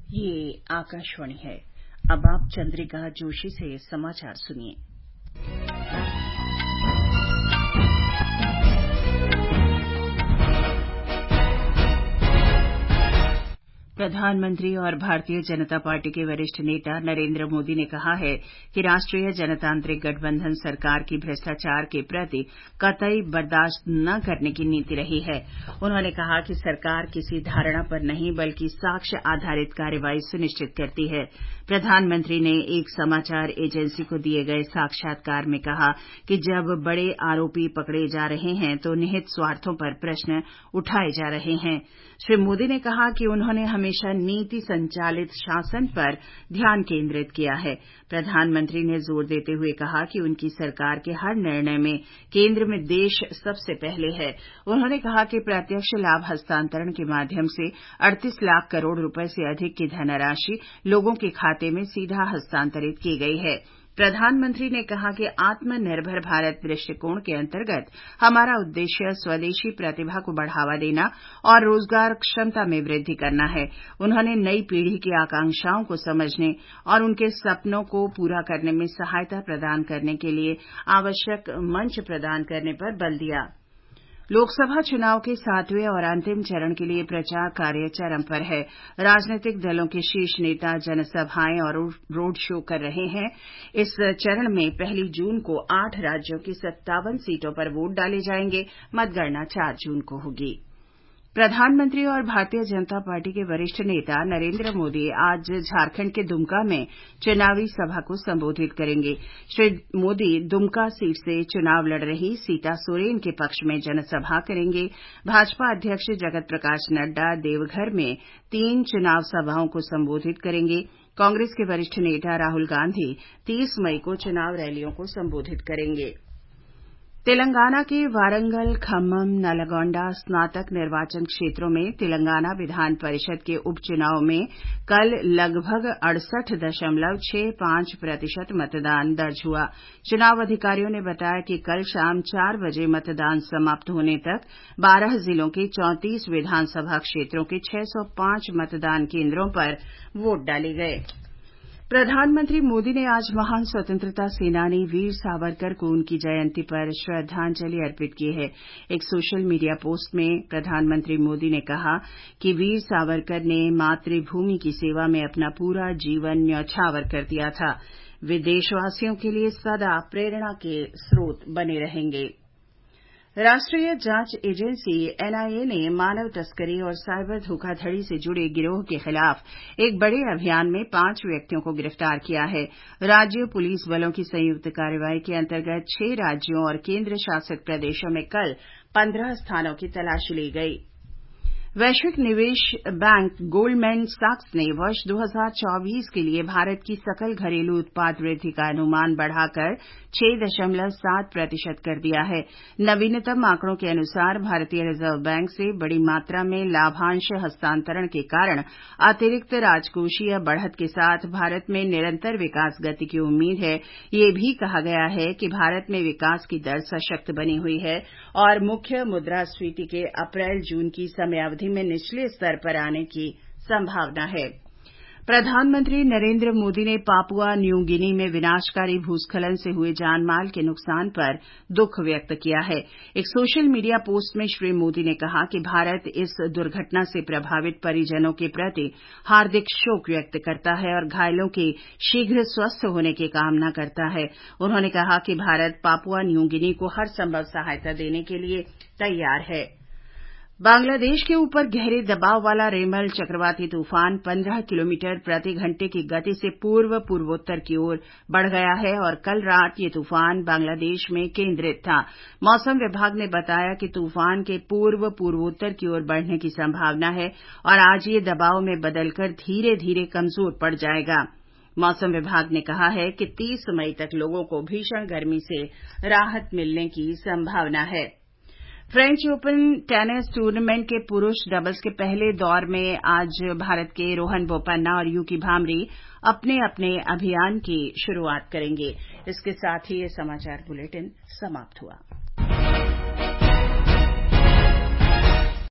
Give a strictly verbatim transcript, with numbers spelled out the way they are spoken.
ये आकाशवाणी है। अब आप चंद्रिका जोशी से समाचार सुनिए। प्रधानमंत्री और भारतीय जनता पार्टी के वरिष्ठ नेता नरेंद्र मोदी ने कहा है कि राष्ट्रीय जनतांत्रिक गठबंधन सरकार की भ्रष्टाचार के प्रति कतई बर्दाश्त न करने की नीति रही है। उन्होंने कहा कि सरकार किसी धारणा पर नहीं बल्कि साक्ष्य आधारित कार्रवाई सुनिश्चित करती है। प्रधानमंत्री ने एक समाचार एजेंसी को दिए गए साक्षात्कार में कहा कि जब बड़े आरोपी पकड़े जा रहे हैं तो निहित स्वार्थों पर प्रश्न उठाए जा रहे हैं। श्री मोदी ने कहा कि उन्होंने हमेशा नीति संचालित शासन पर ध्यान केंद्रित किया है। प्रधानमंत्री ने जोर देते हुए कहा कि उनकी सरकार के हर निर्णय में केंद्र में देश सबसे पहले है। उन्होंने कहा कि प्रत्यक्ष लाभ हस्तांतरण के माध्यम से अड़तीस लाख करोड़ रुपए से अधिक की धनराशि लोगों के खाते में सीधा हस्तांतरित की गई है। प्रधानमंत्री ने कहा कि आत्मनिर्भर भारत दृष्टिकोण के अंतर्गत हमारा उद्देश्य स्वदेशी प्रतिभा को बढ़ावा देना और रोजगार क्षमता में वृद्धि करना है। उन्होंने नई पीढ़ी की आकांक्षाओं को समझने और उनके सपनों को पूरा करने में सहायता प्रदान करने के लिए आवश्यक मंच प्रदान करने पर बल दिया। लोकसभा चुनाव के सातवें और अंतिम चरण के लिए प्रचार कार्य चरम पर है। राजनीतिक दलों के शीर्ष नेता जनसभाएं और रोड शो कर रहे हैं। इस चरण में पहली जून को आठ राज्यों की सत्तावन सीटों पर वोट डाले जाएंगे। मतगणना चार जून को होगी। प्रधानमंत्री और भारतीय जनता पार्टी के वरिष्ठ नेता नरेंद्र मोदी आज झारखंड के दुमका में चुनावी सभा को संबोधित करेंगे। श्री मोदी दुमका सीट से चुनाव लड़ रही सीता सोरेन के पक्ष में जनसभा करेंगे। भाजपा अध्यक्ष जगत प्रकाश नड्डा देवघर में तीन चुनाव सभाओं को संबोधित करेंगे। कांग्रेस के वरिष्ठ नेता राहुल गांधी तीस मई को चुनाव रैलियों को संबोधित करेंगे। तेलंगाना के वारंगल, खम्मम, नलगोंडा स्नातक निर्वाचन क्षेत्रों में तेलंगाना विधान परिषद के उपचुनाव में कल लगभग अड़सठ दशमलव छह पांच प्रतिशत मतदान दर्ज हुआ। चुनाव अधिकारियों ने बताया कि कल शाम चार बजे मतदान समाप्त होने तक बारह जिलों के चौंतीस विधानसभा क्षेत्रों के छह सौ पांच मतदान केंद्रों पर वोट डाले गए। प्रधानमंत्री मोदी ने आज महान स्वतंत्रता सेनानी वीर सावरकर को उनकी जयंती पर श्रद्धांजलि अर्पित की है। एक सोशल मीडिया पोस्ट में प्रधानमंत्री मोदी ने कहा कि वीर सावरकर ने मातृभूमि की सेवा में अपना पूरा जीवन न्यौछावर कर दिया था। वे देशवासियों के लिए सदा प्रेरणा के स्रोत बने रहेंगे। राष्ट्रीय जांच एजेंसी एनआईए ने मानव तस्करी और साइबर धोखाधड़ी से जुड़े गिरोह के खिलाफ एक बड़े अभियान में पांच व्यक्तियों को गिरफ्तार किया है। राज्य पुलिस बलों की संयुक्त कार्रवाई के अंतर्गत छह राज्यों और केंद्र शासित प्रदेशों में कल पंद्रह स्थानों की तलाशी ली गई। वैश्विक निवेश बैंक गोल्डमैन सैक्स ने वर्ष दो हज़ार चौबीस के लिए भारत की सकल घरेलू उत्पाद वृद्धि का अनुमान बढ़ाकर छह दशमलव सात प्रतिशत कर दिया है। नवीनतम आंकड़ों के अनुसार भारतीय रिजर्व बैंक से बड़ी मात्रा में लाभांश हस्तांतरण के कारण अतिरिक्त राजकोषीय बढ़त के साथ भारत में निरंतर विकास गति की उम्मीद है। ये भी कहा गया है कि भारत में विकास की दर सशक्त बनी हुई है और मुख्य मुद्रास्फीति के अप्रैल जून की समयावधि में निचले स्तर पर आने की संभावना है। प्रधानमंत्री नरेंद्र मोदी ने पापुआ न्यू गिनी में विनाशकारी भूस्खलन से हुए जानमाल के नुकसान पर दुख व्यक्त किया है। एक सोशल मीडिया पोस्ट में श्री मोदी ने कहा कि भारत इस दुर्घटना से प्रभावित परिजनों के प्रति हार्दिक शोक व्यक्त करता है और घायलों के शीघ्र स्वस्थ होने की कामना करता है। उन्होंने कहा कि भारत पापुआ न्यू गिनी को हर संभव सहायता देने के लिए तैयार है। बांग्लादेश के ऊपर गहरे दबाव वाला रेमल चक्रवाती तूफान पंद्रह किलोमीटर प्रति घंटे की गति से पूर्व पूर्वोत्तर की ओर बढ़ गया है और कल रात ये तूफान बांग्लादेश में केंद्रित था। मौसम विभाग ने बताया कि तूफान के पूर्व पूर्वोत्तर की ओर बढ़ने की संभावना है और आज ये दबाव में बदलकर धीरे धीरे कमजोर पड़ जाएगा। मौसम विभाग ने कहा है कि तीस मई तक लोगों को भीषण गर्मी से राहत मिलने की संभावना है। फ्रेंच ओपन टेनिस टूर्नामेंट के पुरुष डबल्स के पहले दौर में आज भारत के रोहन बोपन्ना और यूकी भाम्री अपने अपने अभियान की शुरुआत करेंगे। इसके साथ ही ये समाचार बुलेटिन समाप्त हुआ।